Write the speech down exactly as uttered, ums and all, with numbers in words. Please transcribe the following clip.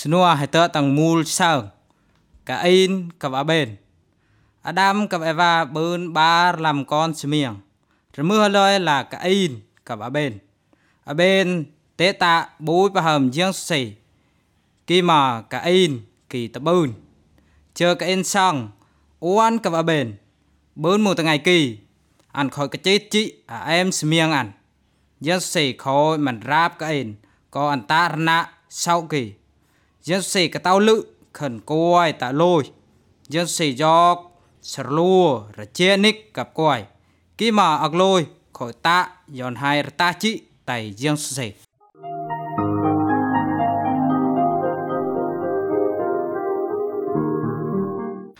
Snua hay tớ tầng mùl sờng. Cả in cặp ở bên. Adam cặp Eva bơn ba làm con sư miệng. Rồi mưa lời là cả in cặp ở bên. Ở bên tế tạ bối bà hầm dương xì. Khi mà cả in kỳ tập bơn. Chờ cả in xong uan cặp ở bên. Bơn một ngày kỳ. Anh khỏi cái chết chị à em sư miệng anh. Dương xì khỏi mình ráp cả in. Có anh ta nạ sau kỳ. Dương xì cái tao lự khẩn coi tạ lôi. Dương xì do sở lùa rồi chia nick gặp coi. Khi mà ạc lôi khỏi tạ dọn hai ta chị tại dương xì.